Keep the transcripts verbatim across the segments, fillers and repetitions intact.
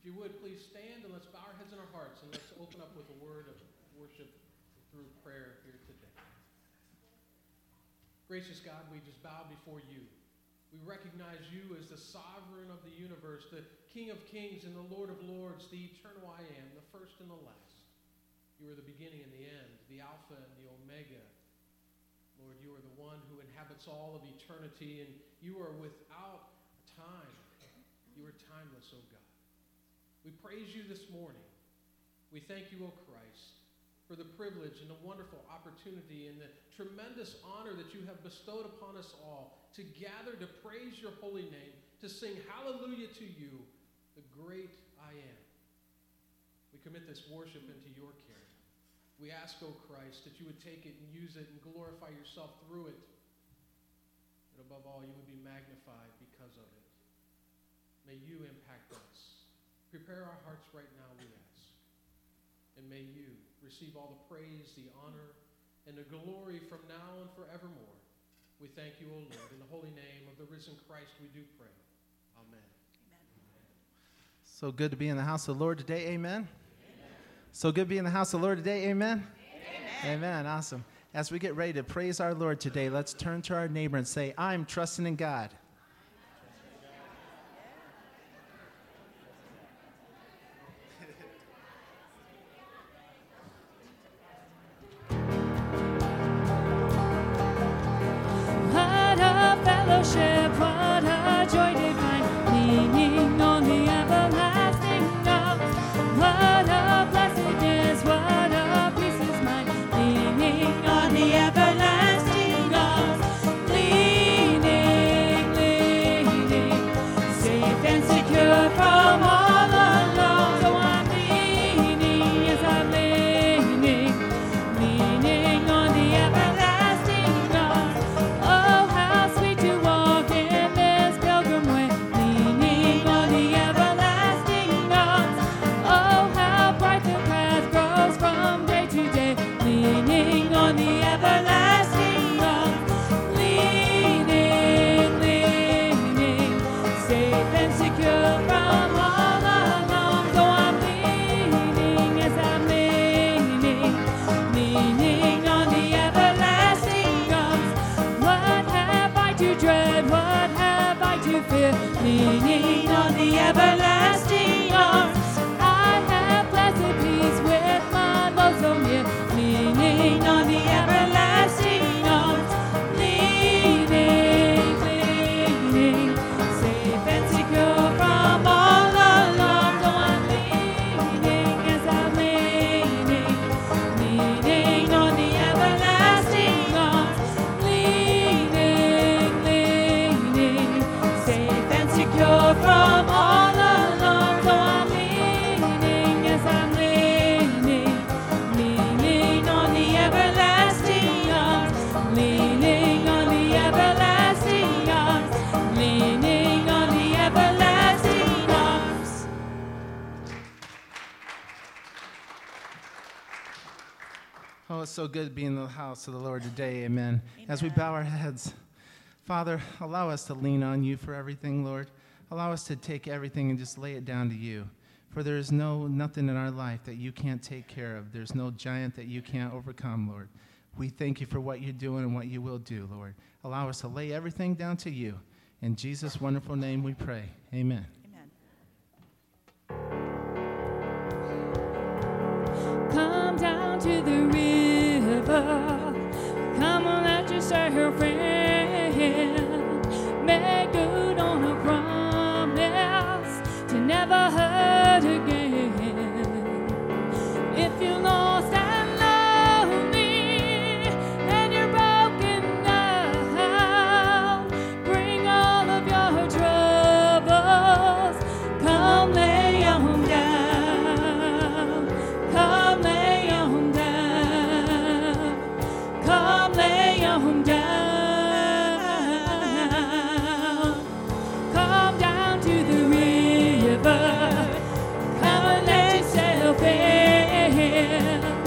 you would, please stand and let's bow our heads and our hearts and let's open up with a word of worship through prayer here today. Gracious God, we just bow before you. We recognize you as the sovereign of the universe, the King of kings and the Lord of lords, the eternal I am, the first and the last. You are the beginning and the end, the Alpha and the Omega. Lord, you are the one who inhabits all of eternity, and you are without time. You are timeless, O God. We praise you this morning. We thank you, O Christ, for the privilege and the wonderful opportunity and the tremendous honor that you have bestowed upon us all to gather to praise your holy name, to sing hallelujah to you, the great I am. We commit this worship into your care. We ask, O Christ, that you would take it and use it and glorify yourself through it. And above all, you would be magnified because of it. May you impact us. Prepare our hearts right now, we ask. And may you receive all the praise, the honor, and the glory from now and forevermore. We thank you, O Lord. In the holy name of the risen Christ we do pray. Amen. Amen. So good to be in the house of the Lord today. Amen. Amen. So good to be in the house of the Lord today. Amen. Amen. Amen. Awesome. As we get ready to praise our Lord today, let's turn to our neighbor and say, I'm trusting in God. What a joy divine, leaning on the everlasting arms. What a blessedness, what a peace is mine, leaning on the everlasting arms. Leaning, leaning, safe and secure from all alarms. So I'm leaning, yes I'm leaning, leaning on the everlasting arms. Oh, how sweet to walk in this pilgrim way, leaning on the everlasting arms. Oh, how bright the path grows from day to day, leaning on the everlasting arms. Leaning, leaning, safe and secure from all alarms. Oh, I'm leaning, yes I'm leaning, leaning on the everlasting arms. What have I to dread? What have I to fear? Leaning on the everlasting arms. I have blessed peace with my Lord so near. Leaning on the everlasting arms. Leaning, leaning, safe and secure from all alarms. Oh, I'm leaning, yes I'm leaning, leaning on the everlasting arms. Leaning, leaning, safe and secure from all alarms. Oh, I'm leaning, yes I'm leaning, leaning on the everlasting arms. Leaning on the everlasting arms. Leaning on the everlasting arms. Oh, it's so good to be in the house of the Lord today. Amen. As we bow our heads, Father, allow us to lean on you for everything, Lord. Allow us to take everything and just lay it down to you. For there is no nothing in our life that you can't take care of. There's no giant that you can't overcome, Lord. We thank you for what you're doing and what you will do, Lord. Allow us to lay everything down to you. In Jesus' wonderful name we pray. Amen. Come down to the river. Come on, let your servant make good on a promise to never hurt again. If you're lost and lonely and you're broken down, bring all of your troubles. Come lay on down. Come lay on down. Come lay on down. Come down to the river. Come and let yourself in.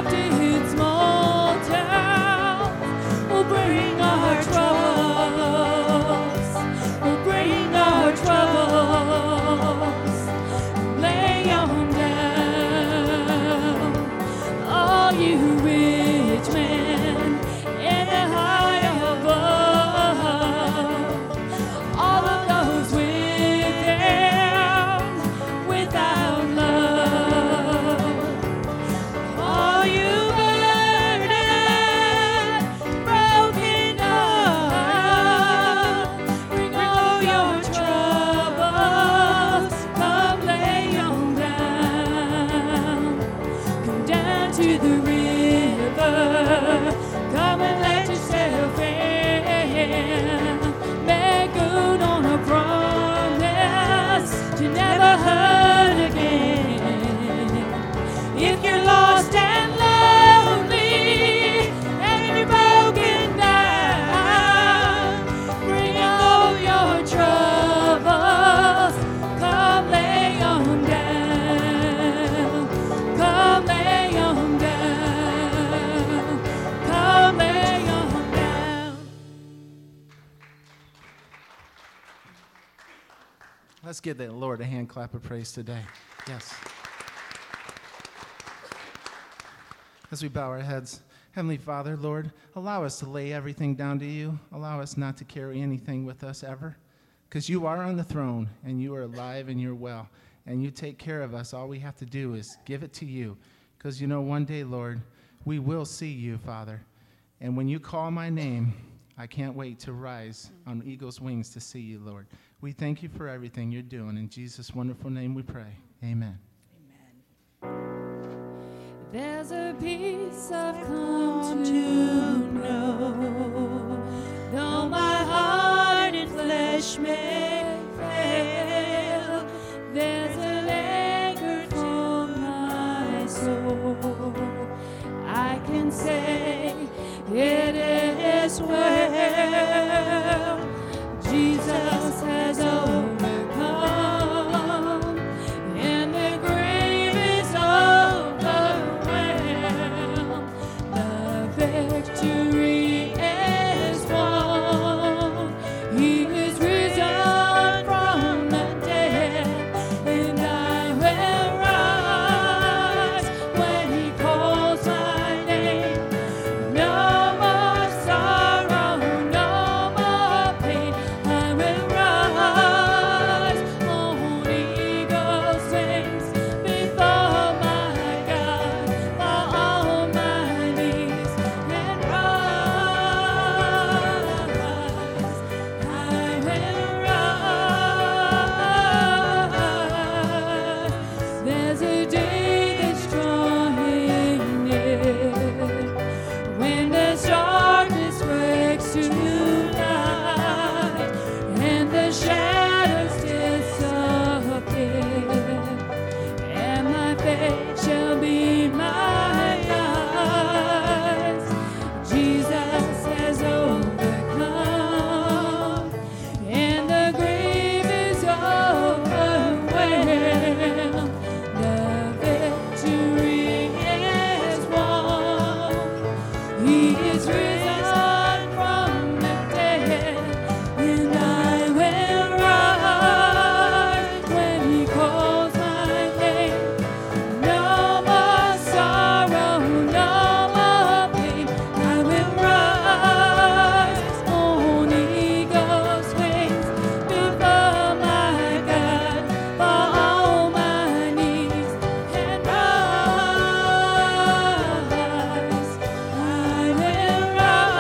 up its mountains. We'll bring our troubles. We'll bring our troubles. Lay them down. All you rich men in the high above. All of those within, without love. All you burdened, broken heart, bring all your troubles. Come lay 'em down. Come down to the river. Come and let yourself in. Make good on a promise to never hurt again. If you're lost and lonely and you're broken down, bring all your troubles. Come lay 'em down. Come lay 'em down. Come lay 'em down. Let's give the Lord a hand clap of praise today. Yes. As we bow our heads, Heavenly Father, Lord, allow us to lay everything down to you. Allow us not to carry anything with us ever, because you are on the throne, and you are alive, and you're well, and you take care of us. All we have to do is give it to you, because you know one day, Lord, we will see you, Father. And when you call my name, I can't wait to rise on eagle's wings to see you, Lord. We thank you for everything you're doing. In Jesus' wonderful name we pray. Amen. There's a peace I've come to know, though my heart and flesh may fail. There's an anchor for my soul. I can say it is well. Jesus has overcome, and the grave is overwhelmed. The victory is won. He is risen from the dead, and I will rise when he calls my name. No more sorrow, no more pain. I will rise on eagle's wings before my God, fall on my knees and rise. I will rise. There's a day that's drawing near, when this darkness breaks tonight, and the shadows disappear, and my faith shall be my eyes. Jesus has overcome, and the grave is overwhelmed. The victory is won. He is risen from the dead, and I will rise when he calls my name. No more sorrow, no more pain. I will rise on eagle's wings before my God, fall on my knees and rise. I will rise.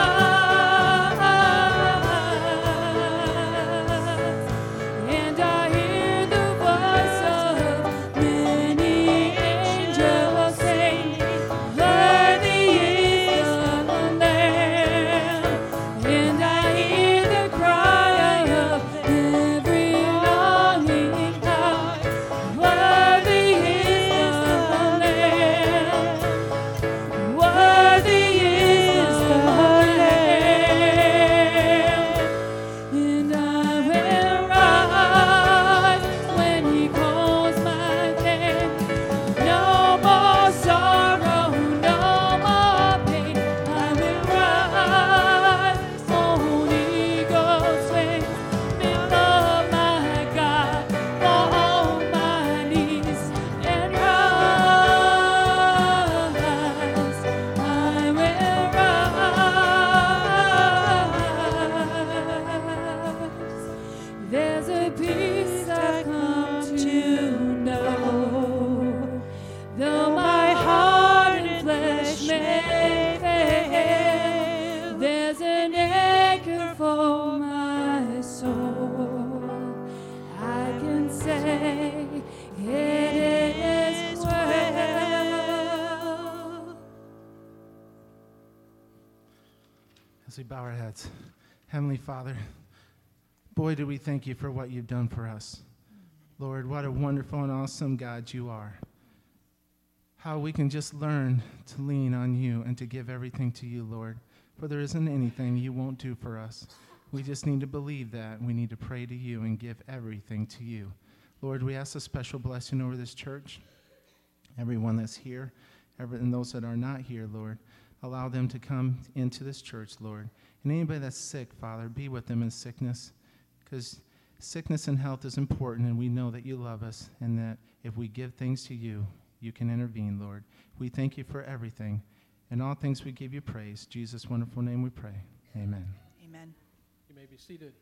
As we bow our heads, Heavenly Father, boy, do we thank you for what you've done for us. Lord, what a wonderful and awesome God you are. How we can just learn to lean on you and to give everything to you, Lord. For there isn't anything you won't do for us. We just need to believe that. We need to pray to you and give everything to you. Lord, we ask a special blessing over this church, everyone that's here, every, and those that are not here, Lord. Allow them to come into this church, Lord. And anybody that's sick, Father, be with them in sickness, because sickness and health is important, and we know that you love us, and that if we give things to you, you can intervene, Lord. We thank you for everything. In all things we give you praise. In Jesus' wonderful name we pray. Amen. Amen. You may be seated.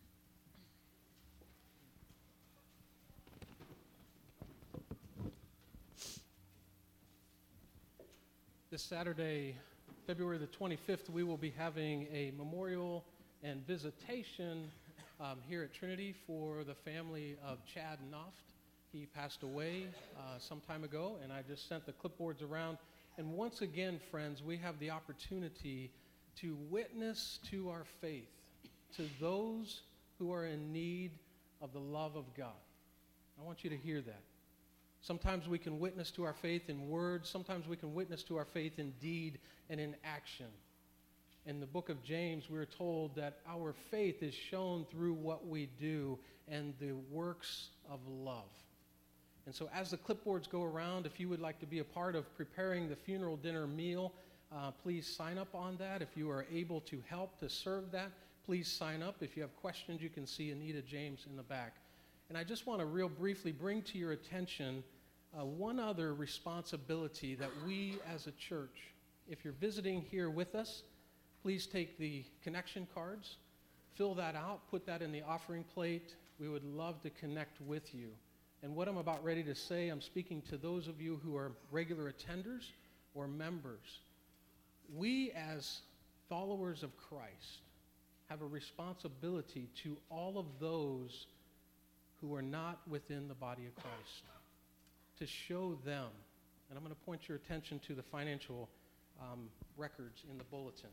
This Saturday, February the twenty-fifth, we will be having a memorial and visitation um, here at Trinity for the family of Chad Noft. He passed away uh, some time ago, and I just sent the clipboards around. And once again, friends, we have the opportunity to witness to our faith, to those who are in need of the love of God. I want you to hear that. Sometimes we can witness to our faith in words. Sometimes we can witness to our faith in deed and in action. In the book of James, we're told that our faith is shown through what we do and the works of love. And so as the clipboards go around, if you would like to be a part of preparing the funeral dinner meal, uh, please sign up on that. If you are able to help to serve that, please sign up. If you have questions, you can see Anita James in the back. And I just want to real briefly bring to your attention uh, one other responsibility that we as a church, if you're visiting here with us, please take the connection cards, fill that out, put that in the offering plate. We would love to connect with you. And what I'm about ready to say, I'm speaking to those of you who are regular attenders or members. We as followers of Christ have a responsibility to all of those who are not within the body of Christ, to show them, and I'm going to point your attention to the financial um, records in the bulletin.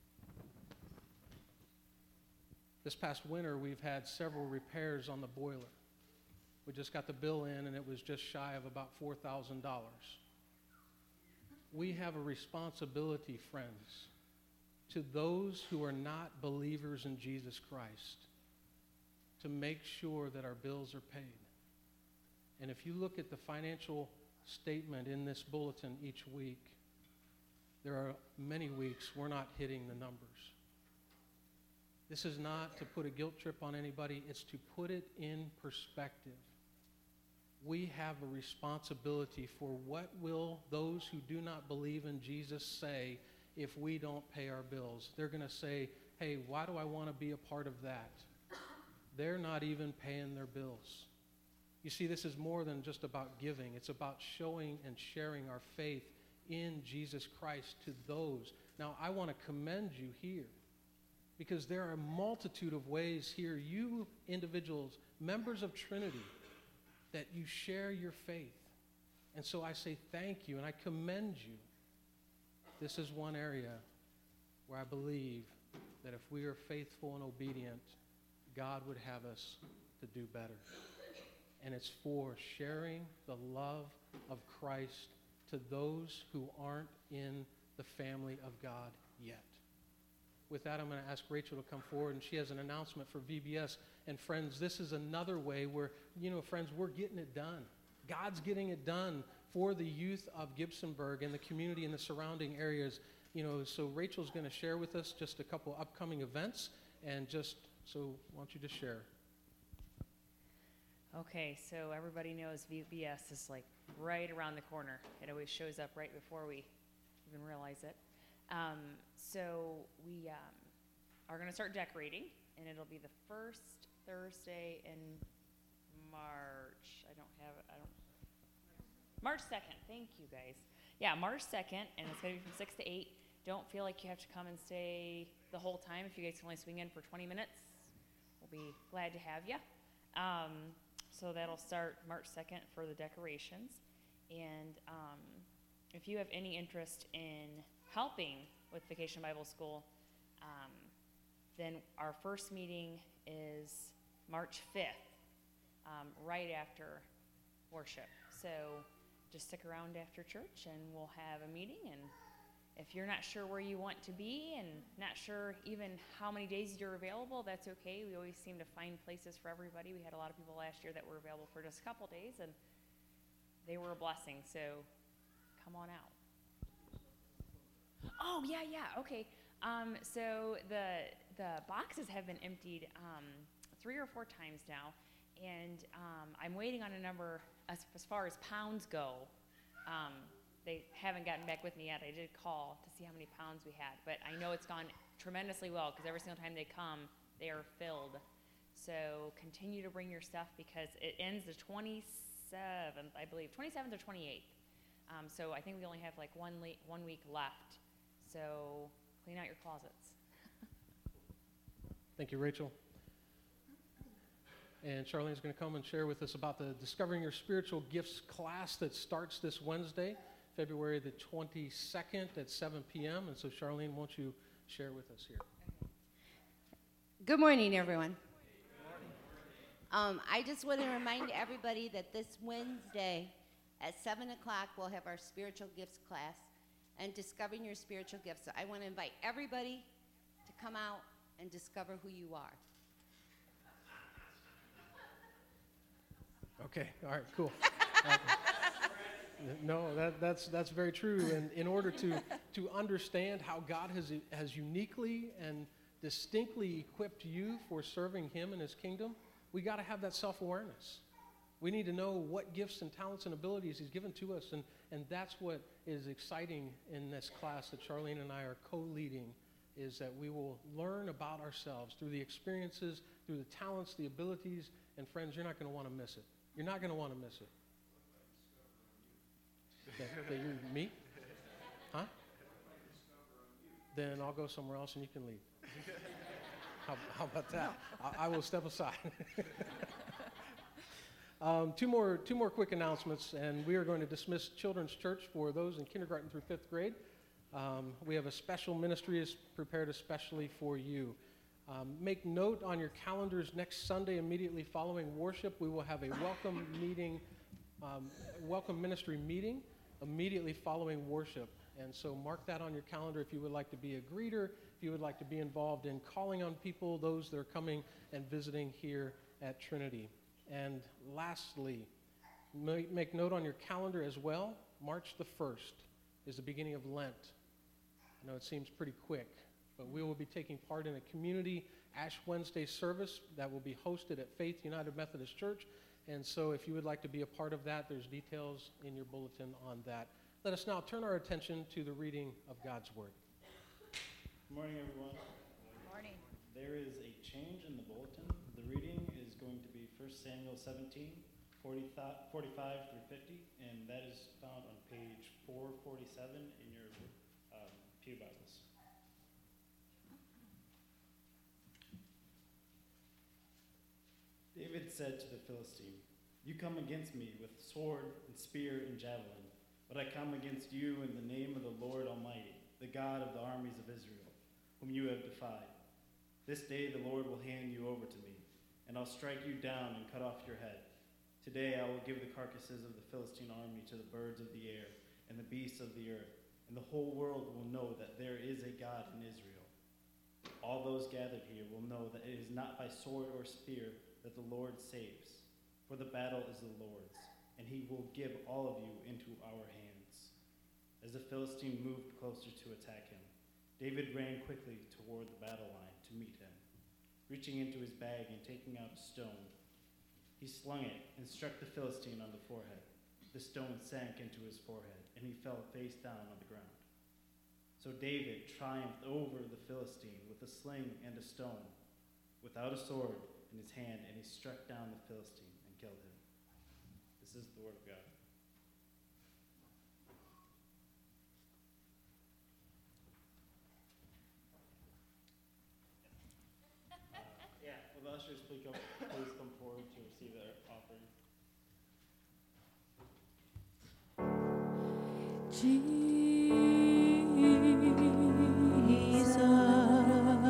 This past winter, we've had several repairs on the boiler. We just got the bill in, and it was just shy of about four thousand dollars. We have a responsibility, friends, to those who are not believers in Jesus Christ, to make sure that our bills are paid. And if you look at the financial statement in this bulletin each week, there are many weeks we're not hitting the numbers. This is not to put a guilt trip on anybody, it's to put it in perspective. We have a responsibility for what will those who do not believe in Jesus say if we don't pay our bills. They're going to say, hey, why do I want to be a part of that? They're not even paying their bills. You see, this is more than just about giving. It's about showing and sharing our faith in Jesus Christ to those. Now, I want to commend you here because there are a multitude of ways here, you individuals, members of Trinity, that you share your faith. And so I say thank you and I commend you. This is one area where I believe that if we are faithful and obedient, God would have us to do better. And it's for sharing the love of Christ to those who aren't in the family of God yet. With that, I'm going to ask Rachel to come forward, and she has an announcement for V B S. And friends, this is another way where, you know, friends, we're getting it done. God's getting it done for the youth of Gibsonburg and the community in the surrounding areas. You know, so Rachel's going to share with us just a couple upcoming events, and just, so why don't you just share? Okay, so everybody knows V B S is like right around the corner. It always shows up right before we even realize it. Um, so we um, are going to start decorating, and it'll be the first Thursday in March. I don't have it. I don't. March second. Thank you, guys. Yeah, March second, and it's going to be from six to eight. Don't feel like you have to come and stay the whole time. If you guys can only swing in for twenty minutes, we'll be glad to have you. Um, so that'll start March second for the decorations. And um, if you have any interest in helping with Vacation Bible School, Um, then our first meeting is March fifth, um, right after worship. So just stick around after church and we'll have a meeting. And if you're not sure where you want to be and not sure even how many days you're available, that's okay. We always seem to find places for everybody. We had a lot of people last year that were available for just a couple days, and they were a blessing. So come on out. Oh, yeah, yeah, okay. Um, so the the boxes have been emptied um, three or four times now, and um, I'm waiting on a number as, as far as pounds go. Um, they haven't gotten back with me yet. I did call to see how many pounds we had, but I know it's gone tremendously well because every single time they come, they are filled. So continue to bring your stuff because it ends the twenty-seventh, I believe, twenty-seventh or twenty-eighth. Um, so I think we only have like one, le- one week left. So clean out your closets. Thank you, Rachel. And Charlene's going to come and share with us about the Discovering Your Spiritual Gifts class that starts this Wednesday, February the twenty-second at seven p.m. And so, Charlene, won't you share with us here? Good morning, everyone. Good morning. Um, I just want to remind everybody that this Wednesday at seven o'clock we'll have our Spiritual Gifts class and Discovering Your Spiritual Gifts. So I want to invite everybody to come out and discover who you are. Okay, all right, cool. Uh, no, that, that's that's very true. And in order to to understand how God has has uniquely and distinctly equipped you for serving Him and His kingdom, we got to have that self-awareness. We need to know what gifts and talents and abilities He's given to us, and and that's what is exciting in this class that Charlene and I are co-leading, is that we will learn about ourselves through the experiences, through the talents, the abilities, and friends, you're not going to want to miss it. You're not going to want to miss it. That, that you, me? Huh? Then I'll go somewhere else and you can leave. How, how about that? I, I will step aside. um, two more, two more quick announcements, and we are going to dismiss Children's Church for those in kindergarten through fifth grade. Um, we have a special ministry is prepared especially for you. Um, make note on your calendars, next Sunday immediately following worship, we will have a welcome meeting, um, welcome ministry meeting immediately following worship. And so mark that on your calendar if you would like to be a greeter, if you would like to be involved in calling on people, those that are coming and visiting here at Trinity. And lastly, make note on your calendar as well, March the first is the beginning of Lent. I know it seems pretty quick, but we will be taking part in a community Ash Wednesday service that will be hosted at Faith United Methodist Church. And so if you would like to be a part of that, there's details in your bulletin on that. Let us now turn our attention to the reading of God's Word. Good morning, everyone. Good morning. There is a change in the bulletin. The reading is going to be First Samuel seventeen, forty-five through fifty, and that is found on page four forty-seven in your um, pew Bibles. David said to the Philistine, "You come against me with sword and spear and javelin, but I come against you in the name of the Lord Almighty, the God of the armies of Israel, whom you have defied. This day the Lord will hand you over to me, and I'll strike you down and cut off your head. Today I will give the carcasses of the Philistine army to the birds of the air and the beasts of the earth, and the whole world will know that there is a God in Israel. All those gathered here will know that it is not by sword or spear that the Lord saves, for the battle is the Lord's, and he will give all of you into our hands." As the Philistine moved closer to attack him, David ran quickly toward the battle line to meet him. Reaching into his bag and taking out a stone, he slung it and struck the Philistine on the forehead. The stone sank into his forehead, and he fell face down on the ground. So David triumphed over the Philistine with a sling and a stone, without a sword in his hand, and he struck down the Philistine and killed him. This is the word of God. Uh, yeah, will the ushers please come, please come forward to receive their offering. Jesus.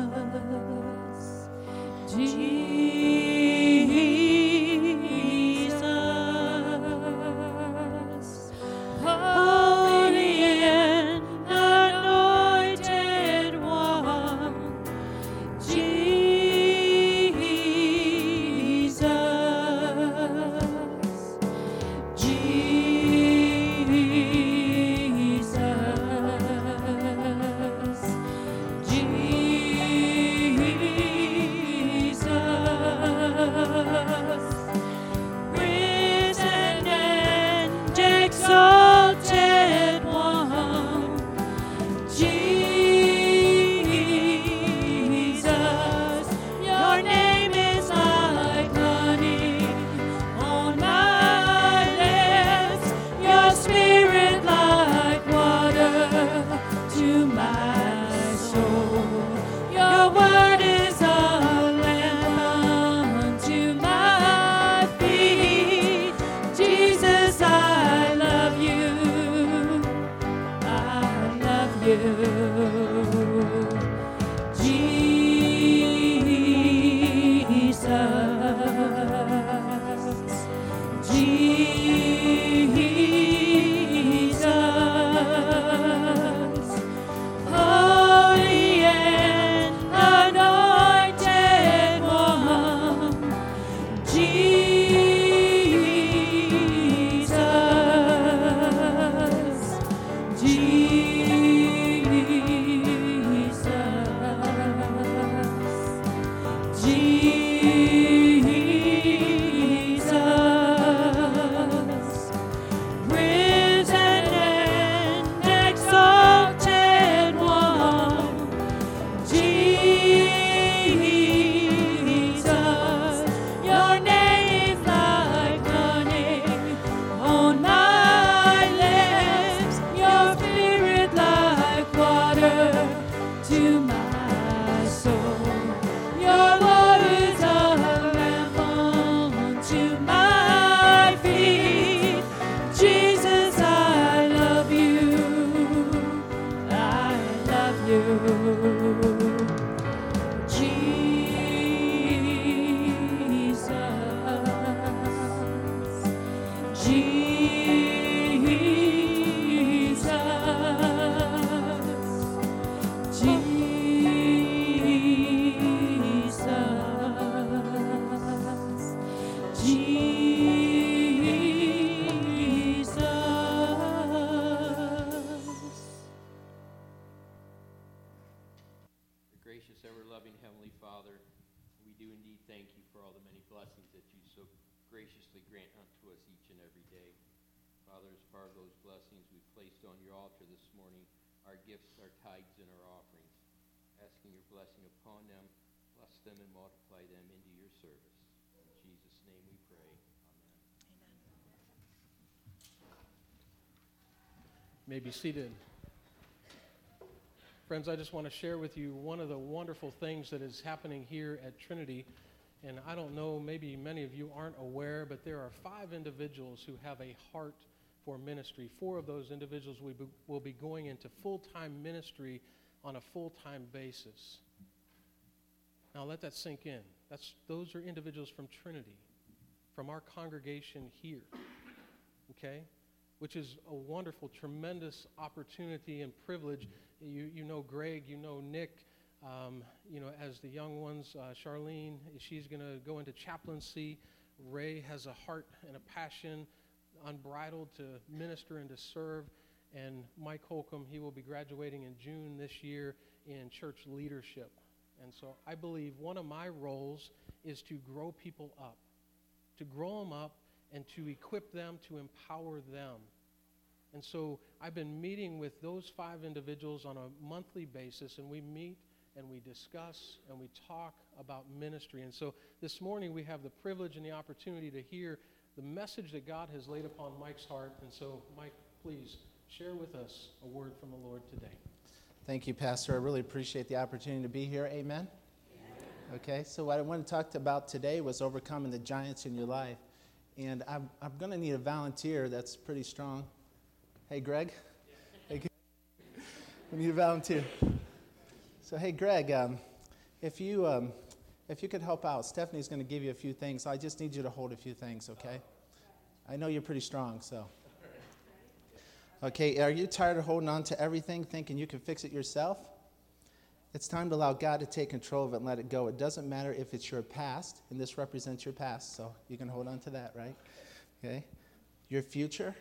May be seated. Friends, I just want to share with you one of the wonderful things that is happening here at Trinity. And I don't know, maybe many of you aren't aware, but there are five individuals who have a heart for ministry. Four of those individuals will be, will be going into full-time ministry on a full-time basis. Now let that sink in. That's, those are individuals from Trinity, from our congregation here, okay? Which is a wonderful, tremendous opportunity and privilege. You, you know Greg, you know Nick, um, you know, as the young ones, uh, Charlene, she's going to go into chaplaincy. Ray has a heart and a passion, unbridled, to minister and to serve. And Mike Holcomb, he will be graduating in June this year in church leadership. And so I believe one of my roles is to grow people up, to grow them up and to equip them, to empower them. And so I've been meeting with those five individuals on a monthly basis, and we meet and we discuss and we talk about ministry. And so this morning we have the privilege and the opportunity to hear the message that God has laid upon Mike's heart. And so, Mike, please share with us a word from the Lord today. Thank you, Pastor. I really appreciate the opportunity to be here. Amen? Amen. Okay, so what I want to talk about today was overcoming the giants in your life. And I'm, I'm going to need a volunteer that's pretty strong. Hey, Greg? Hey, we need a volunteer. So, hey, Greg, um, if you um, if you could help out, Stephanie's going to give you a few things. I just need you to hold a few things, okay? I know you're pretty strong, so. Okay, are you tired of holding on to everything, thinking you can fix it yourself? It's time to allow God to take control of it and let it go. It doesn't matter if it's your past, and this represents your past, so you can hold on to that, right? Okay. Your future,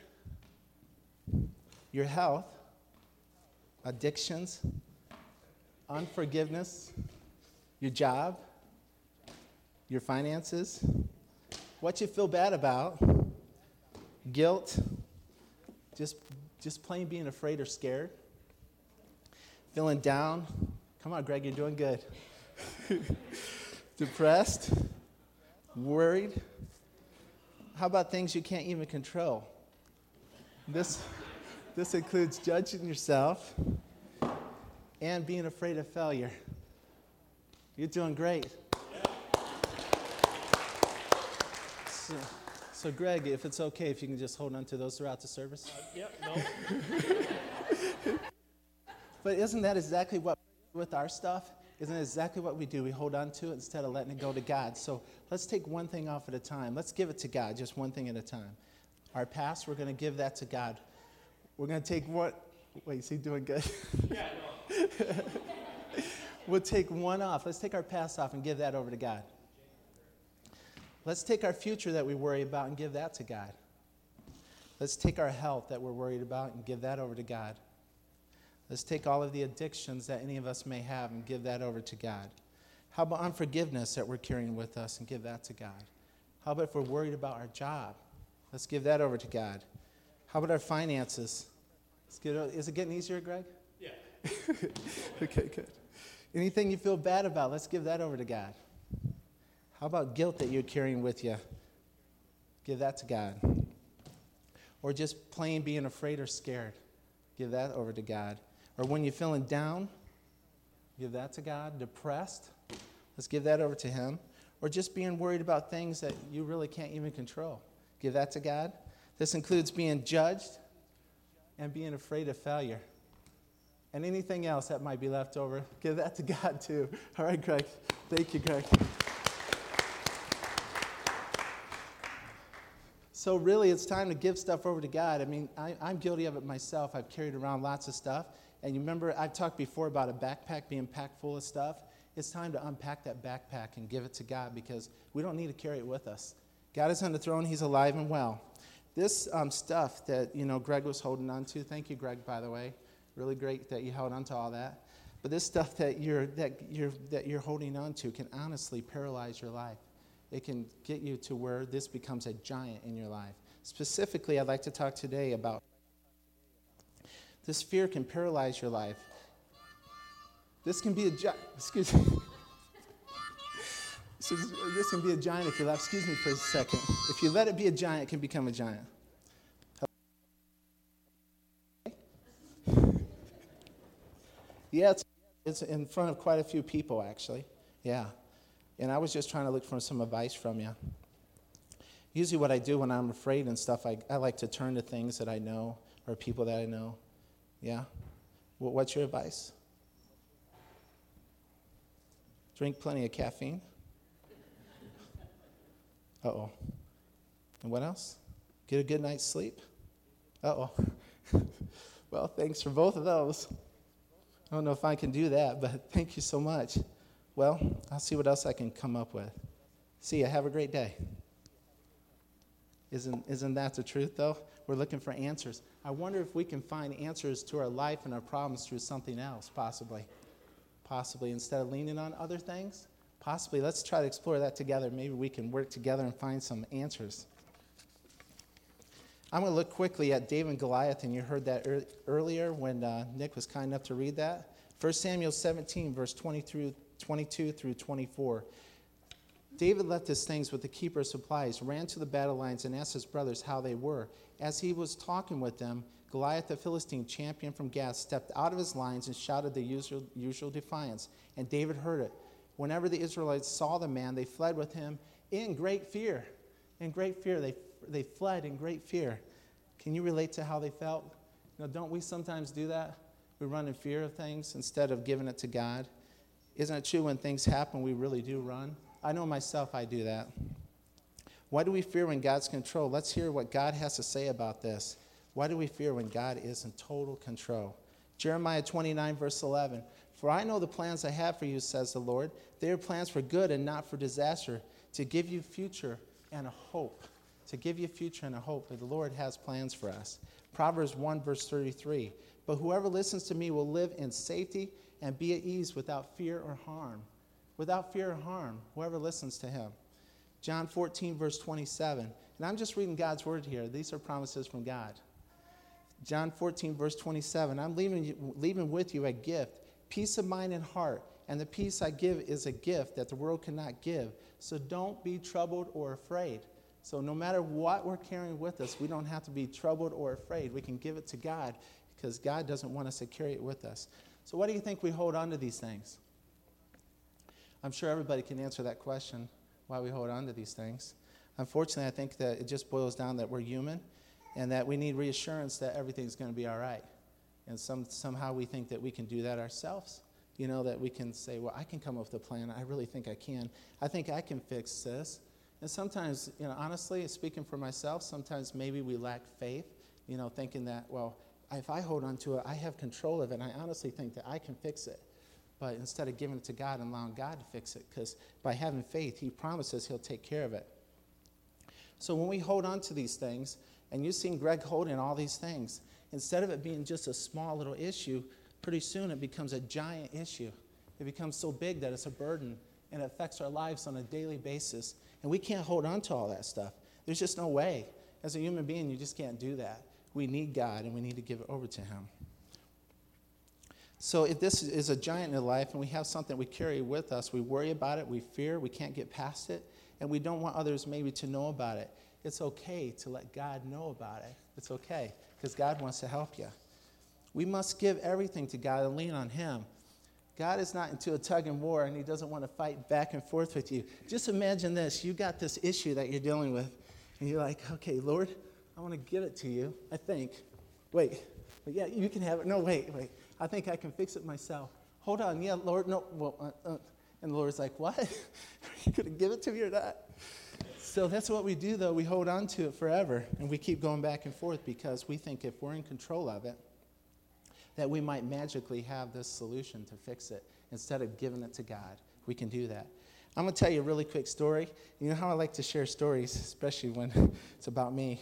your health, addictions, unforgiveness, your job, your finances, what you feel bad about, guilt, just, just plain being afraid or scared, feeling down. Come on, Greg, you're doing good. Depressed, worried. How about things you can't even control? This, this includes judging yourself and being afraid of failure. You're doing great. So, so, Greg, if it's okay, if you can just hold on to those throughout the service. Uh, yep, no. But isn't that exactly what we do with our stuff? Isn't it exactly what we do? We hold on to it instead of letting it go to God. So let's take one thing off at a time. Let's give it to God, just one thing at a time. Our past, we're going to give that to God. We're going to take what? Wait, is he doing good? Yeah, no. We'll take one off. Let's take our past off and give that over to God. Let's take our future that we worry about and give that to God. Let's take our health that we're worried about and give that over to God. Let's take all of the addictions that any of us may have and give that over to God. How about unforgiveness that we're carrying with us and give that to God? How about if we're worried about our job? Let's give that over to God. How about our finances? Let's get, is it getting easier, Greg? Yeah. Okay, good. Anything you feel bad about, let's give that over to God. How about guilt that you're carrying with you? Give that to God. Or just plain being afraid or scared. Give that over to God. Or when you're feeling down, give that to God. Depressed, let's give that over to Him. Or just being worried about things that you really can't even control. Give that to God. This includes being judged and being afraid of failure. And anything else that might be left over, give that to God too. All right, Greg. Thank you, Greg. So really, it's time to give stuff over to God. I mean, I, I'm guilty of it myself. I've carried around lots of stuff. And you remember, I've talked before about a backpack being packed full of stuff. It's time to unpack that backpack and give it to God because we don't need to carry it with us. God is on the throne. He's alive and well. This um, stuff that, you know, Greg was holding on to, thank you, Greg, by the way. Really great that you held on to all that. But this stuff that you're, that you're, that you're holding on to can honestly paralyze your life. It can get you to where this becomes a giant in your life. Specifically, I'd like to talk today about this fear can paralyze your life. This can be a giant, excuse me. So this, this can be a giant if you let, excuse me for a second. If you let it be a giant, it can become a giant. Yeah, it's, it's in front of quite a few people, actually. Yeah. And I was just trying to look for some advice from you. Usually what I do when I'm afraid and stuff, I, I like to turn to things that I know or people that I know. Yeah? Well, what's your advice? Drink plenty of caffeine. Uh-oh. And what else? Get a good night's sleep. Uh-oh. Well, thanks for both of those. I don't know if I can do that, but thank you so much. Well, I'll see what else I can come up with. See ya. Have a great day. Isn't, isn't that the truth, though? We're looking for answers. I wonder if we can find answers to our life and our problems through something else, possibly. Possibly. Instead of leaning on other things, possibly. Let's try to explore that together. Maybe we can work together and find some answers. I'm going to look quickly at David and Goliath, and you heard that er- earlier when uh, Nick was kind enough to read that. First Samuel seventeen, verse twenty through twenty-two through twenty-four. David left his things with the keeper of supplies, ran to the battle lines, and asked his brothers how they were. As he was talking with them, Goliath, the Philistine champion from Gath, stepped out of his lines and shouted the usual, usual defiance, and David heard it. Whenever the Israelites saw the man, they fled with him in great fear. In great fear. They, they fled in great fear. Can you relate to how they felt? You know, don't we sometimes do that? We run in fear of things instead of giving it to God. Isn't it true when things happen, we really do run? I know myself, I do that. Why do we fear when God's in control? Let's hear what God has to say about this. Why do we fear when God is in total control? Jeremiah twenty-nine, verse eleven. For I know the plans I have for you, says the Lord. They are plans for good and not for disaster, to give you future and a hope. To give you future and a hope that the Lord has plans for us. Proverbs one, verse thirty-three. But whoever listens to me will live in safety and be at ease without fear or harm. Without fear or harm, whoever listens to him. John fourteen, verse twenty-seven. And I'm just reading God's word here. These are promises from God. John fourteen, verse twenty-seven. I'm leaving, you, leaving with you a gift, peace of mind and heart. And the peace I give is a gift that the world cannot give. So don't be troubled or afraid. So no matter what we're carrying with us, we don't have to be troubled or afraid. We can give it to God because God doesn't want us to carry it with us. So why do you think we hold on to these things? I'm sure everybody can answer that question, why we hold on to these things. Unfortunately, I think that it just boils down that we're human and that we need reassurance that everything's going to be all right. And some somehow we think that we can do that ourselves. You know, that we can say, well, I can come up with a plan. I really think I can. I think I can fix this. And sometimes, you know, honestly, speaking for myself, sometimes maybe we lack faith, you know, thinking that, well, if I hold on to it, I have control of it, and I honestly think that I can fix it. But instead of giving it to God and allowing God to fix it, because by having faith, he promises he'll take care of it. So when we hold on to these things, and you've seen Greg holding all these things, instead of it being just a small little issue, pretty soon it becomes a giant issue. It becomes so big that it's a burden, and it affects our lives on a daily basis. And we can't hold on to all that stuff. There's just no way. As a human being, you just can't do that. We need God, and we need to give it over to him. So if this is a giant in life, and we have something we carry with us, we worry about it, we fear, we can't get past it, and we don't want others maybe to know about it, it's okay to let God know about it. It's okay, because God wants to help you. We must give everything to God and lean on him. God is not into a tug and war, and he doesn't want to fight back and forth with you. Just imagine this. You got this issue that you're dealing with, and you're like, okay, Lord, I want to give it to you, I think. Wait, but yeah, you can have it. No, wait, wait. I think I can fix it myself. Hold on. Yeah, Lord, no. Well, uh, uh. And the Lord's like, what? Are you going to give it to me or not? So that's what we do, though. We hold on to it forever, and we keep going back and forth because we think if we're in control of it, that we might magically have this solution to fix it instead of giving it to God. We can do that. I'm going to tell you a really quick story. You know how I like to share stories, especially when it's about me.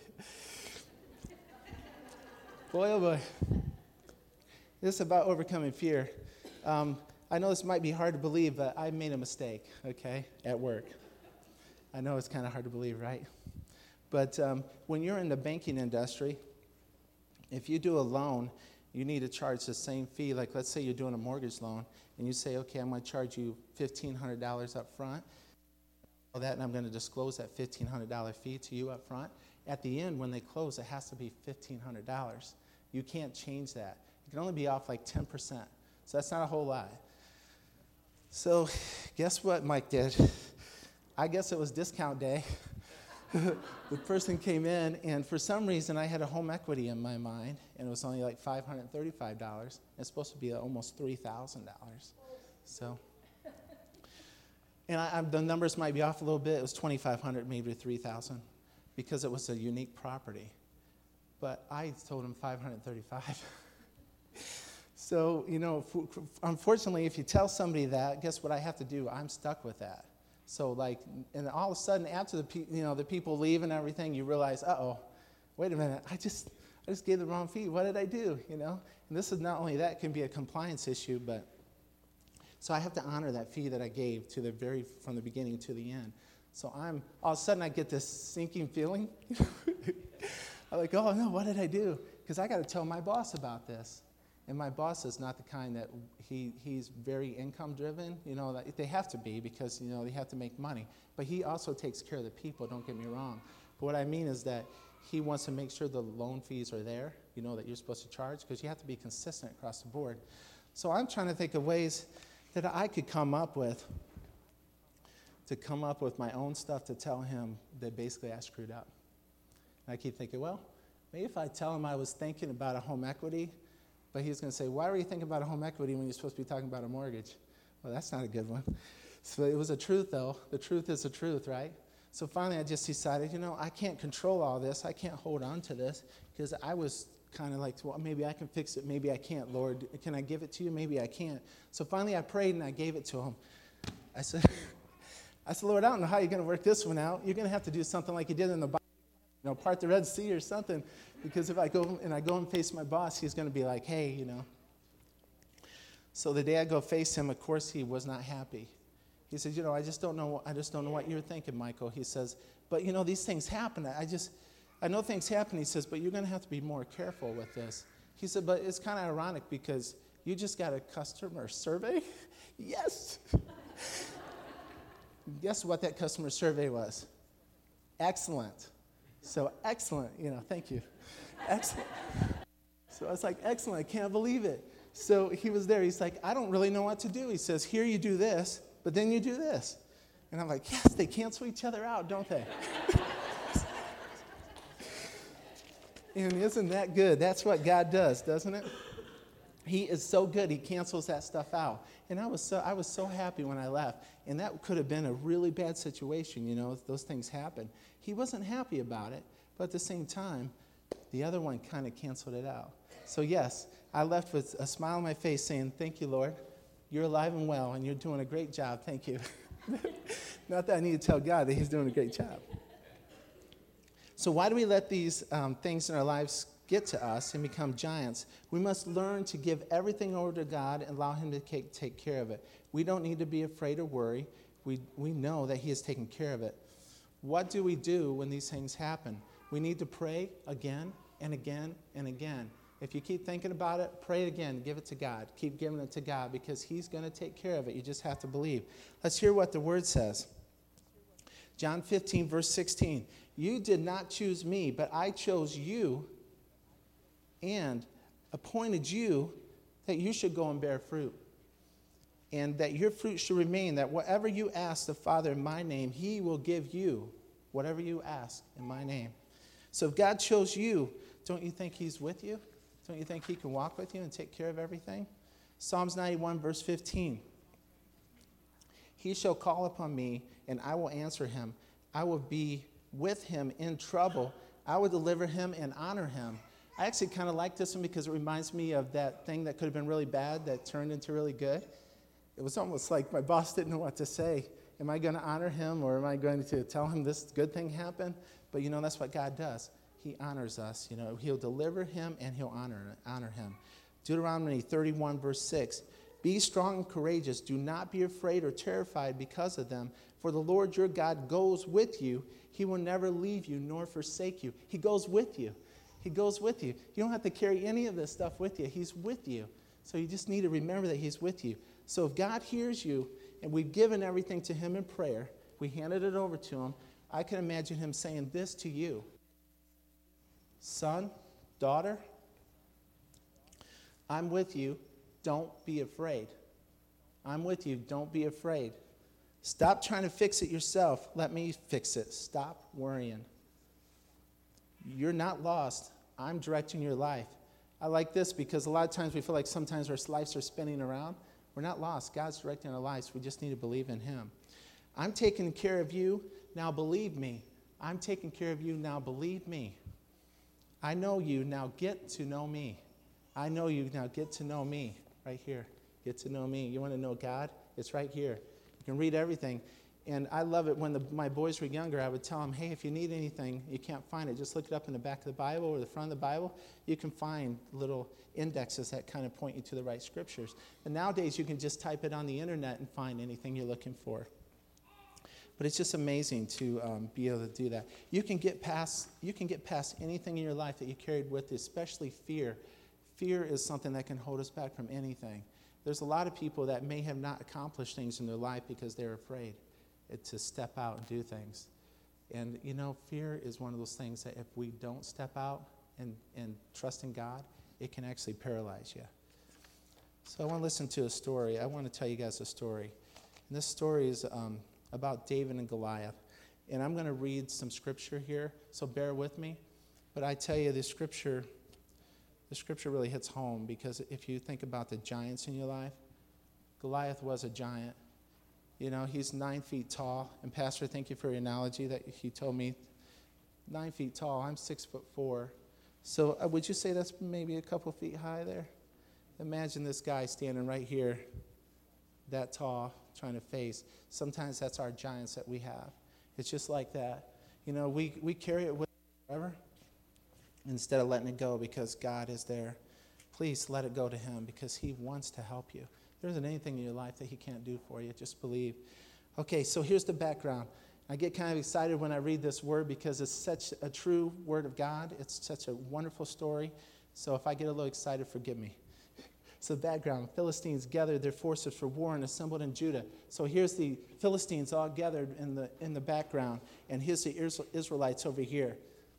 Boy, oh boy. This is about overcoming fear. Um, I know this might be hard to believe, but I made a mistake, okay, at work. I know it's kind of hard to believe, right? But um, when you're in the banking industry, if you do a loan, you need to charge the same fee. Like, let's say you're doing a mortgage loan, and you say, okay, I'm going to charge you fifteen hundred dollars up front. All that, and I'm going to disclose that fifteen hundred dollars fee to you up front. At the end, when they close, it has to be fifteen hundred dollars. You can't change that. It can only be off like ten percent. So that's not a whole lot. So guess what Mike did? I guess it was discount day. The person came in, and for some reason, I had a home equity in my mind, and it was only like five hundred thirty-five dollars. It's supposed to be almost three thousand dollars. So, and I, I, the numbers might be off a little bit. It was twenty-five hundred dollars, maybe three thousand dollars, because it was a unique property. But I told him five hundred thirty-five dollars. So, you know, f- unfortunately, if you tell somebody that, guess what I have to do? I'm stuck with that. So, like, and all of a sudden, after the pe- you know the people leave and everything, you realize, uh-oh, wait a minute, I just I just gave the wrong fee. What did I do? You know, and this is not only that, it can be a compliance issue, but so I have to honor that fee that I gave to the very from the beginning to the end. So I'm all of a sudden I get this sinking feeling. I'm like, oh no, what did I do? Because I got to tell my boss about this. And my boss is not the kind that he he's very income driven. You know, that they have to be because, you know, they have to make money. But he also takes care of the people, don't get me wrong. But what I mean is that he wants to make sure the loan fees are there, you know, that you're supposed to charge, because you have to be consistent across the board. So I'm trying to think of ways that I could come up with to come up with my own stuff to tell him that basically I screwed up. And I keep thinking, well, maybe if I tell him I was thinking about a home equity, but he's going to say, why were you thinking about a home equity when you're supposed to be talking about a mortgage? Well, that's not a good one. So it was a truth, though. The truth is the truth, right? So finally I just decided, you know, I can't control all this. I can't hold on to this, because I was kind of like, well, maybe I can fix it. Maybe I can't, Lord. Can I give it to you? Maybe I can't. So finally I prayed and I gave it to him. I said, I said, Lord, I don't know how you're going to work this one out. You're going to have to do something like you did in the Bible. You know, part the Red Sea or something, because if I go and I go and face my boss, he's going to be like, hey, you know. So the day I go face him, of course, he was not happy. He says, you know, I just don't know. I just don't know what you're thinking, Michael. He says, but you know, these things happen. I just, I know things happen. He says, but you're going to have to be more careful with this. He said, but it's kind of ironic because you just got a customer survey. Yes. Guess what that customer survey was? Excellent. So excellent, you know, thank you. Excellent. So I was like, excellent, I can't believe it. So he was there. He's like, I don't really know what to do. He says, here you do this, but then you do this. And I'm like, yes, they cancel each other out, don't they? And isn't that good? That's what God does, doesn't it? He is so good. He cancels that stuff out. And I was so I was so happy when I left. And that could have been a really bad situation, you know, if those things happen. He wasn't happy about it, but at the same time, the other one kind of canceled it out. So yes, I left with a smile on my face saying, thank you, Lord. You're alive and well, and you're doing a great job. Thank you. Not that I need to tell God that he's doing a great job. So why do we let these um, things in our lives get to us and become giants? We must learn to give everything over to God and allow him to take, take care of it. We don't need to be afraid or worry. We, we know that he is taking care of it. What do we do when these things happen? We need to pray again and again and again. If you keep thinking about it, pray again. Give it to God. Keep giving it to God because he's going to take care of it. You just have to believe. Let's hear what the word says. John fifteen, verse sixteen. You did not choose me, but I chose you and appointed you that you should go and bear fruit, and that your fruit should remain, that whatever you ask the Father in my name, he will give you whatever you ask in my name. So if God chose you, don't you think he's with you? Don't you think he can walk with you and take care of everything? Psalms ninety-one, verse fifteen. He shall call upon me, and I will answer him. I will be with him in trouble. I will deliver him and honor him. I actually kind of like this one because it reminds me of that thing that could have been really bad that turned into really good. It was almost like my boss didn't know what to say. Am I going to honor him, or am I going to tell him this good thing happened? But, you know, that's what God does. He honors us. You know, he'll deliver him and he'll honor, honor him. Deuteronomy thirty-one, verse six. Be strong and courageous. Do not be afraid or terrified because of them. For the Lord your God goes with you. He will never leave you nor forsake you. He goes with you. He goes with you. You don't have to carry any of this stuff with you. He's with you. So you just need to remember that he's with you. So if God hears you and we've given everything to him in prayer, we handed it over to him, I can imagine him saying this to you. Son, daughter, I'm with you. Don't be afraid. I'm with you. Don't be afraid. Stop trying to fix it yourself. Let me fix it. Stop worrying. You're not lost. I'm directing your life. I like this because a lot of times we feel like sometimes our lives are spinning around. We're not lost. God's directing our lives. We just need to believe in him. I'm taking care of you. Now believe me. I'm taking care of you. Now believe me. I know you. Now get to know me. I know you. Now get to know me. Right here. Get to know me. You want to know God? It's right here. You can read everything. And I love it when the, my boys were younger, I would tell them, hey, if you need anything, you can't find it, just look it up in the back of the Bible or the front of the Bible. You can find little indexes that kind of point you to the right scriptures. And nowadays, you can just type it on the internet and find anything you're looking for. But it's just amazing to um, be able to do that. You can get past, you can get past anything in your life that you carried with you, especially fear. Fear is something that can hold us back from anything. There's a lot of people that may have not accomplished things in their life because they're afraid to step out and do things. And, you know, fear is one of those things that if we don't step out and, and trust in God, it can actually paralyze you. So I want to listen to a story. I want to tell you guys a story. And this story is um, about David and Goliath. And I'm going to read some scripture here, so bear with me. But I tell you, the scripture, the scripture really hits home because if you think about the giants in your life, Goliath was a giant. You know, he's nine feet tall. And Pastor, thank you for your analogy that he told me. Nine feet tall. I'm six foot four. So uh, would you say that's maybe a couple feet high there? Imagine this guy standing right here, that tall, trying to face. Sometimes that's our giants that we have. It's just like that. You know, we, we carry it with us forever instead of letting it go because God is there. Please let it go to him because he wants to help you. There isn't anything in your life that he can't do for you. Just believe. Okay, so here's the background. I get kind of excited when I read this word because it's such a true word of God. It's such a wonderful story. So if I get a little excited, forgive me. So the background, Philistines gathered their forces for war and assembled in Judah. So here's the Philistines all gathered in the, in the background, and here's the Israelites over here.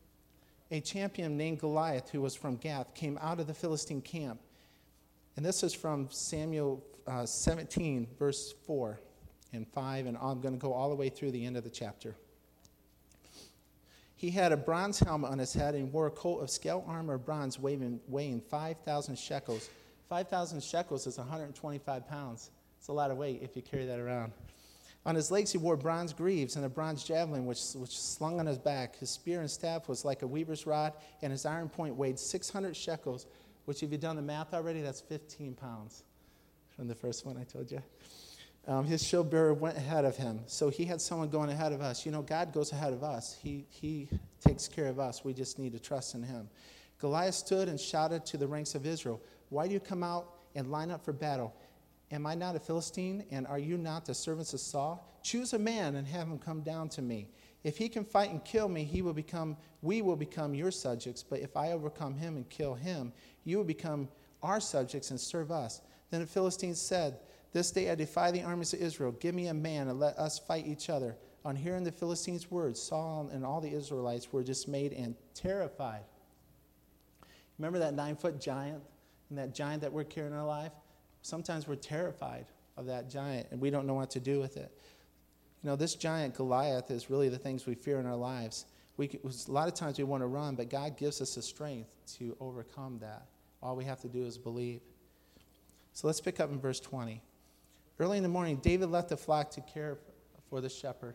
A champion named Goliath, who was from Gath, came out of the Philistine camp. And this is from Samuel uh, seventeen, verse four and five, and I'm going to go all the way through the end of the chapter. He had a bronze helmet on his head and wore a coat of scale armor of bronze weighing, weighing five thousand shekels. five thousand shekels is one hundred twenty-five pounds. It's a lot of weight if you carry that around. On his legs he wore bronze greaves and a bronze javelin which, which slung on his back. His spear and staff was like a weaver's rod, and his iron point weighed six hundred shekels, which if you've done the math already, that's fifteen pounds from the first one I told you. Um, his shield bearer went ahead of him. So he had someone going ahead of us. You know, God goes ahead of us. He, he takes care of us. We just need to trust in him. Goliath stood and shouted to the ranks of Israel, "Why do you come out and line up for battle? Am I not a Philistine, and are you not the servants of Saul? Choose a man and have him come down to me. If he can fight and kill me, he will become, we will become your subjects. But if I overcome him and kill him, you will become our subjects and serve us." Then the Philistines said, "This day I defy the armies of Israel. Give me a man and let us fight each other." On hearing the Philistines' words, Saul and all the Israelites were dismayed and terrified. Remember that nine-foot giant and that giant that we're carrying in our life? Sometimes we're terrified of that giant, and we don't know what to do with it. You know, this giant, Goliath, is really the things we fear in our lives. We, a lot of times we want to run, but God gives us the strength to overcome that. All we have to do is believe. So let's pick up in verse twenty. Early in the morning, David left the flock to care for the shepherd.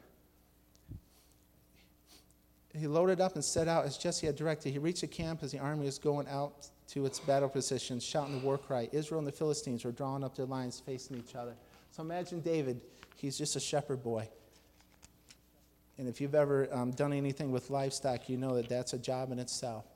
He loaded up and set out as Jesse had directed. He reached the camp as the army was going out to its battle positions, shouting the war cry. Israel and the Philistines were drawing up their lines facing each other. So imagine David. He's just a shepherd boy. And if you've ever um, done anything with livestock, you know that that's a job in itself.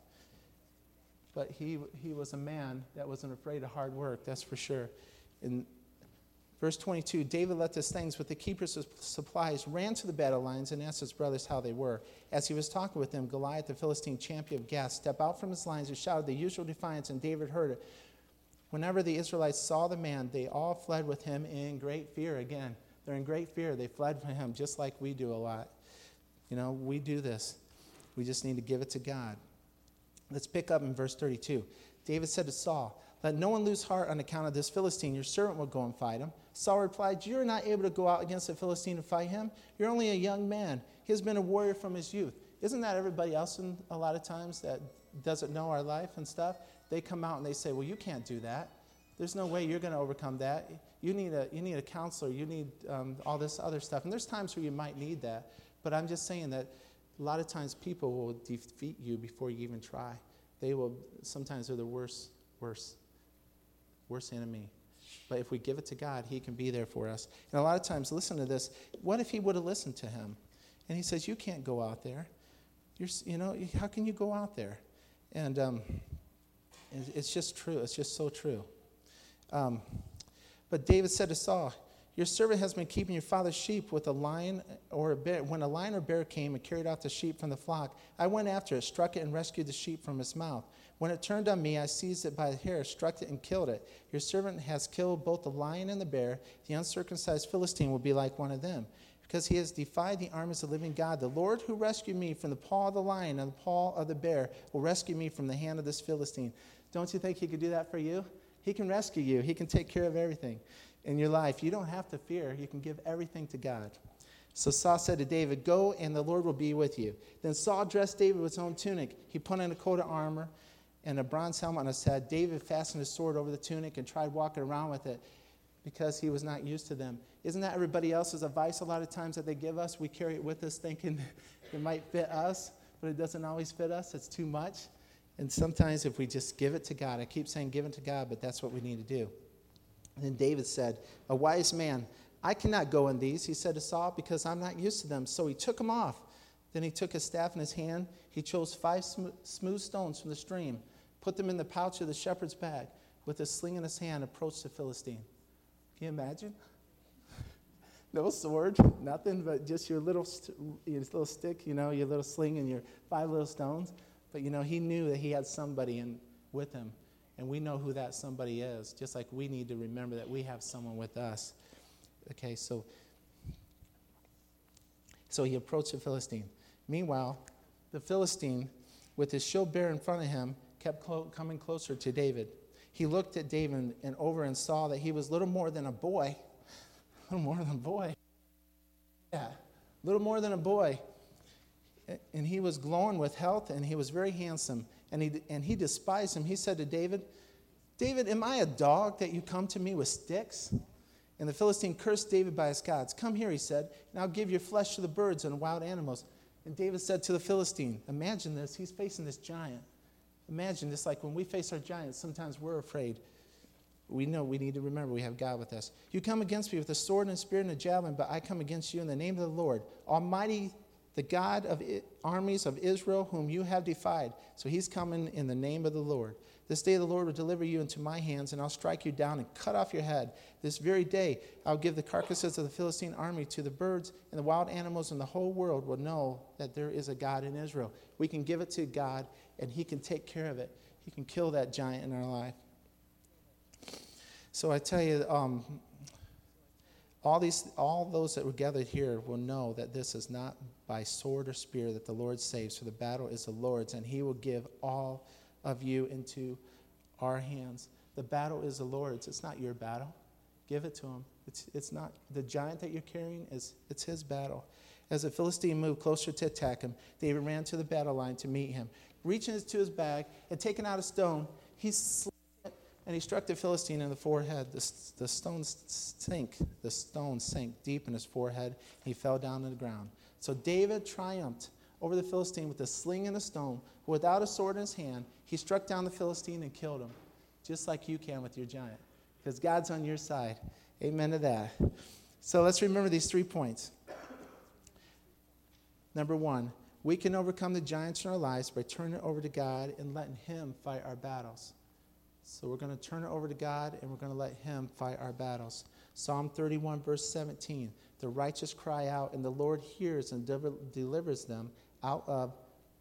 But he he was a man that wasn't afraid of hard work, that's for sure. In verse twenty-two, David left his things with the keepers of supplies, ran to the battle lines, and asked his brothers how they were. As he was talking with them, Goliath, the Philistine champion of Gath, stepped out from his lines and shouted the usual defiance, and David heard it. Whenever the Israelites saw the man, they all fled with him in great fear. Again, they're in great fear. They fled from him just like we do a lot. You know, we do this. We just need to give it to God. Let's pick up in verse thirty-two. David said to Saul, "Let no one lose heart on account of this Philistine. Your servant will go and fight him." Saul replied, "You are not able to go out against the Philistine and fight him. You're only a young man. He has been a warrior from his youth." Isn't that everybody else in a lot of times that doesn't know our life and stuff? They come out and they say, "Well, you can't do that. There's no way you're going to overcome that. You need a you need a counselor. You need um, all this other stuff." And there's times where you might need that. But I'm just saying that a lot of times people will defeat you before you even try. They will, sometimes they're the worst, worst, worst enemy. But if we give it to God, he can be there for us. And a lot of times, listen to this. What if he would have listened to him? And he says, "You can't go out there. You're, you know, how can you go out there?" And um, it's just true. It's just so true. Um, but David said to Saul, "Your servant has been keeping your father's sheep with a lion or a bear. When a lion or bear came and carried off the sheep from the flock, I went after it, struck it, and rescued the sheep from its mouth. When it turned on me, I seized it by the hair, struck it, and killed it. Your servant has killed both the lion and the bear. The uncircumcised Philistine will be like one of them, because he has defied the armies of the living God. The Lord who rescued me from the paw of the lion and the paw of the bear will rescue me from the hand of this Philistine." Don't you think he could do that for you? He can rescue you. He can take care of everything in your life. You don't have to fear. You can give everything to God. So Saul said to David, "Go, and the Lord will be with you." Then Saul dressed David with his own tunic. He put on a coat of armor and a bronze helmet on his head. David fastened his sword over the tunic and tried walking around with it because he was not used to them. Isn't that everybody else's advice a lot of times that they give us? We carry it with us thinking it might fit us, but it doesn't always fit us. It's too much. And sometimes if we just give it to God, I keep saying give it to God, but that's what we need to do. And then David said, "A wise man, I cannot go in these," he said to Saul, "because I'm not used to them." So he took them off. Then he took his staff in his hand. He chose five sm- smooth stones from the stream, put them in the pouch of the shepherd's bag. With a sling in his hand, approached the Philistine. Can you imagine? No sword, nothing, but just your little, st- your little stick, you know, your little sling and your five little stones. But, you know, he knew that he had somebody in with him. And we know who that somebody is, just like we need to remember that we have someone with us. Okay, so so he approached the Philistine. Meanwhile, the Philistine, with his shield bearer in front of him, kept clo- coming closer to David. He looked at David and over and saw that he was little more than a boy. A little more than a boy. Yeah, little more than a boy. and he was glowing with health, and he was very handsome. And he, and he despised him. He said to David, David, am I a dog that you come to me with sticks? And the Philistine cursed David by his gods. Come here, he said, and I'll give your flesh to the birds and wild animals. And David said to the Philistine, imagine this, he's facing this giant. Imagine this, like when we face our giants, sometimes we're afraid. We know we need to remember we have God with us. You come against me with a sword and a spear and a javelin, but I come against you in the name of the Lord, Almighty, the God of I- armies of Israel, whom you have defied. So he's coming in the name of the Lord. This day the Lord will deliver you into my hands, and I'll strike you down and cut off your head. This very day I'll give the carcasses of the Philistine army to the birds and the wild animals, and the whole world will know that there is a God in Israel. We can give it to God, and he can take care of it. He can kill that giant in our life. So I tell you, um, all these, all those that were gathered here will know that this is not by sword or spear that the Lord saves, for the battle is the Lord's, and he will give all of you into our hands. The battle is the Lord's. It's not your battle. Give it to him. It's, it's not, the giant that you're carrying, is it's his battle. As the Philistine moved closer to attack him, David ran to the battle line to meet him. Reaching into his bag and taking out a stone, he slammed it, and he struck the Philistine in the forehead. The, the stone sank. The stone sank deep in his forehead. He fell down to the ground. So David triumphed over the Philistine with a sling and a stone. Without a sword in his hand, he struck down the Philistine and killed him, just like you can with your giant, because God's on your side. Amen to that. So let's remember these three points. Number one, we can overcome the giants in our lives by turning it over to God and letting him fight our battles. So we're going to turn it over to God, and we're going to let him fight our battles. Psalm thirty-one, verse seventeen, the righteous cry out, and the Lord hears and de- delivers them out of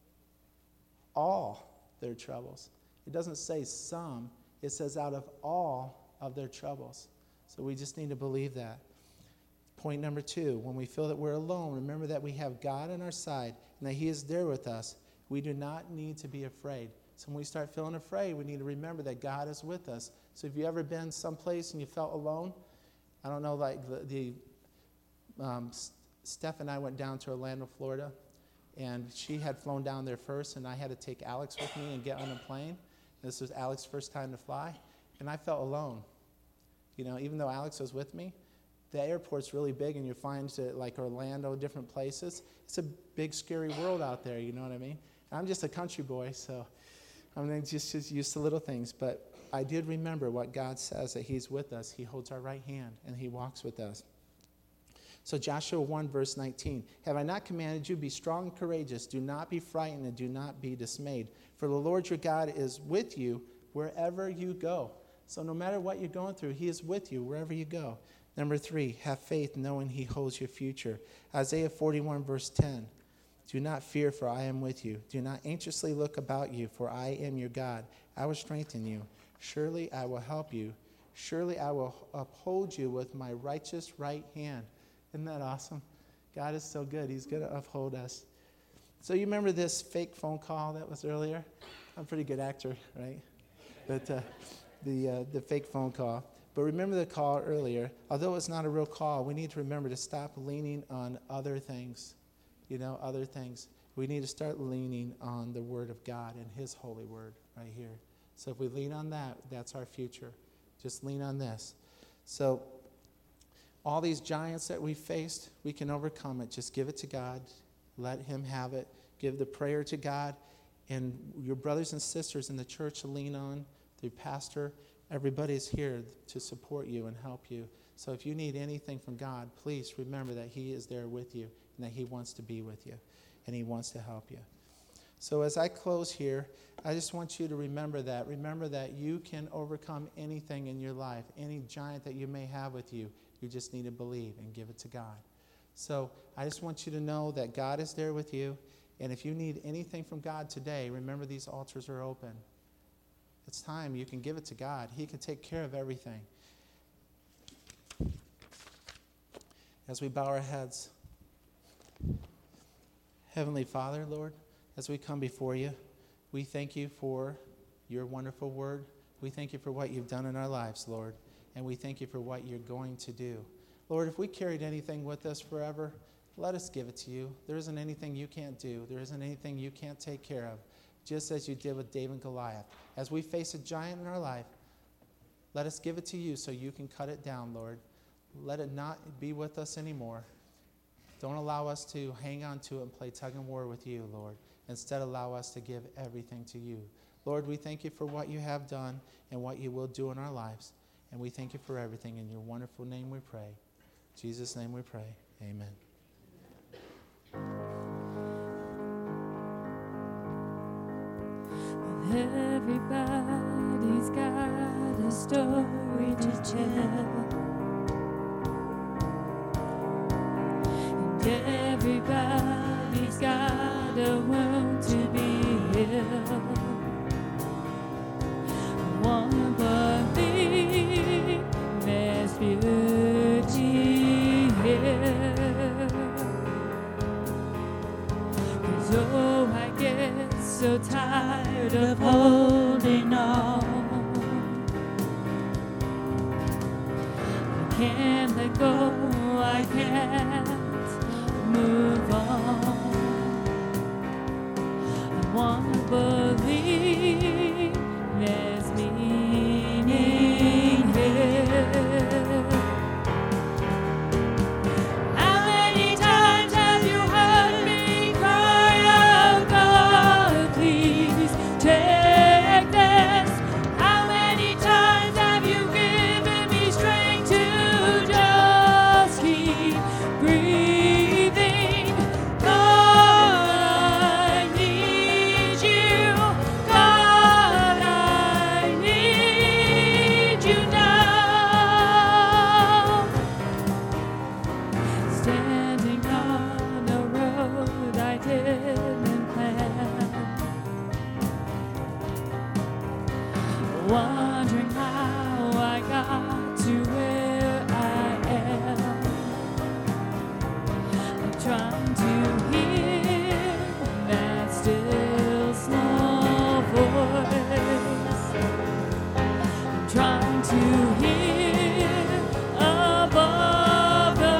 all their troubles. It doesn't say some, it says out of all of their troubles. So we just need to believe that. Point number two, when we feel that we're alone, remember that we have God on our side and that he is there with us. We do not need to be afraid. So when we start feeling afraid, we need to remember that God is with us. So if you ever been someplace and you felt alone, I don't know, like the, the um, Steph and I went down to Orlando, Florida, and she had flown down there first, and I had to take Alex with me and get on a plane. This was Alex's first time to fly, and I felt alone. You know, even though Alex was with me, the airport's really big, and you find to like Orlando, different places. It's a big, scary world out there, you know what I mean? And I'm just a country boy, so I'm just, just used to little things. But I did remember what God says, that he's with us. He holds our right hand, and he walks with us. So Joshua one, verse nineteen, have I not commanded you, be strong and courageous, do not be frightened and do not be dismayed, for the Lord your God is with you wherever you go. So no matter what you're going through, he is with you wherever you go. Number three, have faith knowing he holds your future. Isaiah forty-one, verse ten, do not fear, for I am with you. Do not anxiously look about you, for I am your God. I will strengthen you. Surely I will help you. Surely I will uphold you with my righteous right hand. Isn't that awesome? God is so good. He's going to uphold us. So you remember this fake phone call that was earlier? I'm a pretty good actor, right? But uh, the uh, the fake phone call. But remember the call earlier. Although it's not a real call, we need to remember to stop leaning on other things. You know, other things. We need to start leaning on the Word of God and his holy word right here. So if we lean on that, that's our future. Just lean on this. So all these giants that we faced, we can overcome it. Just give it to God. Let him have it. Give the prayer to God. And your brothers and sisters in the church to lean on, the pastor, everybody's here to support you and help you. So if you need anything from God, please remember that he is there with you and that he wants to be with you and he wants to help you. So as I close here, I just want you to remember that. Remember that you can overcome anything in your life, any giant that you may have with you. You just need to believe and give it to God. So I just want you to know that God is there with you. And if you need anything from God today, remember these altars are open. It's time. You can give it to God. He can take care of everything. As we bow our heads, Heavenly Father, Lord, as we come before you, we thank you for your wonderful word. We thank you for what you've done in our lives, Lord. And we thank you for what you're going to do. Lord, if we carried anything with us forever, let us give it to you. There isn't anything you can't do. There isn't anything you can't take care of, just as you did with David and Goliath. As we face a giant in our life, let us give it to you so you can cut it down, Lord. Let it not be with us anymore. Don't allow us to hang on to it and play tug and war with you, Lord. Instead, allow us to give everything to you. Lord, we thank you for what you have done and what you will do in our lives. And we thank you for everything. In your wonderful name we pray. In Jesus' name we pray. Amen. Everybody's got a story to tell, and everybody's got a wound to be healed. One believe there's beauty here, 'cause oh, I get so tired of holding on. I can't let go, I can't move on. I want to believe there's meaning here. How many times have you heard me cry out, God, please take this? How many times have you given me strength to just keep breathing? God, I need you. God, I need you now. Standing on a road I didn't plan, wondering how I got to where I am. I'm trying to hear that still small voice. I'm trying to hear above the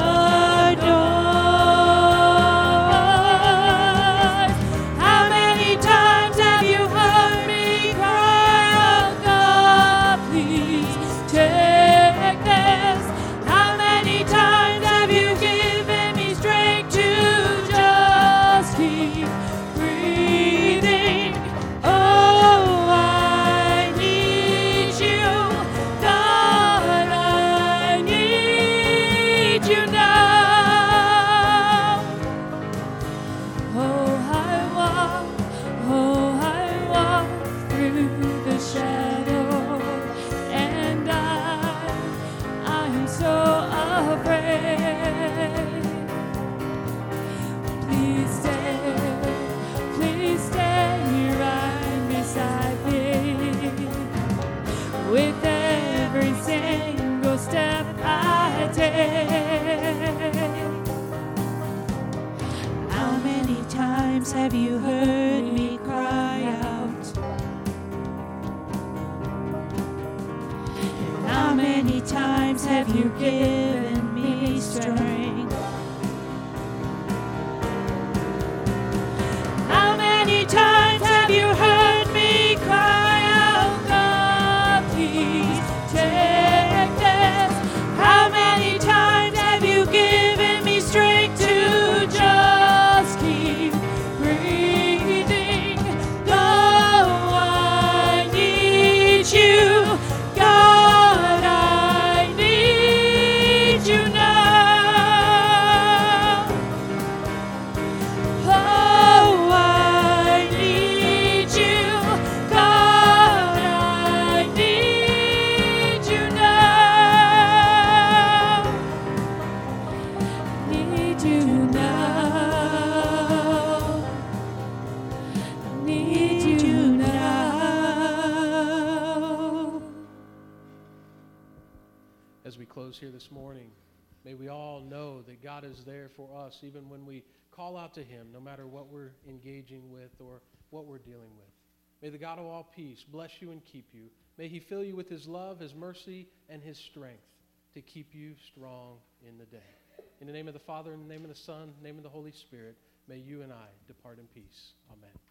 noise. How many times have you heard me cry out, God, please take this? How many times have you given me strength to just keep breathing? Oh, I need you. God, I need you now. Oh, I walk, oh, I walk through the shadow, and I, I am so afraid. Please stay, please stay right beside me. With every single step I take. How many times have you heard me cry out? How many times have you given me strength? How many times have you heard me cry out, God, please take this? How many times have you given me strength to just keep breathing? Oh, I need you. God, I need you now. Oh, I need you. God, I need you now. Need you now. Need you now. As we close here this morning, may we all know that God is there for us even when we call out to him, no matter what we're engaging with or what we're dealing with. May the God of all peace bless you and keep you. May he fill you with his love, his mercy, and his strength to keep you strong in the day. In the name of the Father, in the name of the Son, in the name of the Holy Spirit, may you and I depart in peace. Amen.